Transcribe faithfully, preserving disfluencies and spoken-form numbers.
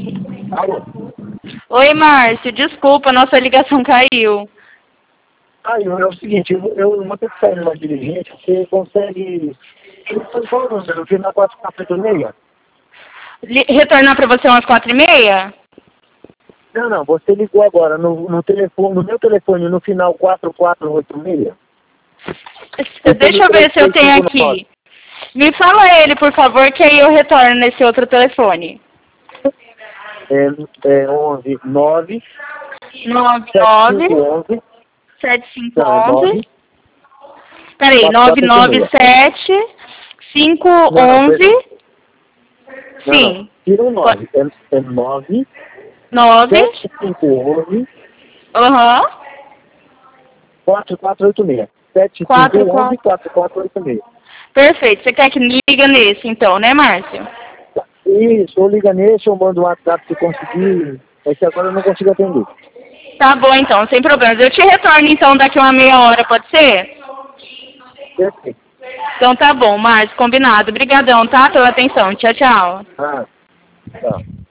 Alô? Oi, Márcio, desculpa, nossa ligação caiu. Ah, é o seguinte, eu, eu vou ter que sair numa diligência, você consegue... Qual o número? No final quatro quatro oito seis? Li- Retornar para você umas quatro e meia? Não, não, você ligou agora no, no telefone, no meu telefone, no final quatro quatro oito seis. Deixa eu ver se eu tenho aqui. Me fala ele, por favor, que aí eu retorno nesse outro telefone. É, é onze nove nove sete nove cinco onze. sete cinco Não, onze. Peraí, quatro nove quatro nove oito sete cinco Não, onze. não, Sim. tira um nove. É, é nove nove. sete cinco onze Aham. quatro quatro oito seis. sete cinco quatro onze quatro. quatro quatro oito seis. Perfeito. Você quer que liga nesse, então, né, Márcio? Isso, ou liga nesse ou manda um WhatsApp se conseguir. É que agora eu não consigo atender. Tá bom, então, sem problemas. Eu te retorno, então, daqui uma meia hora, pode ser? Perfeito. Então tá bom, Márcio, combinado. Obrigadão, tá, pela atenção. Tchau, tchau. Ah, tá.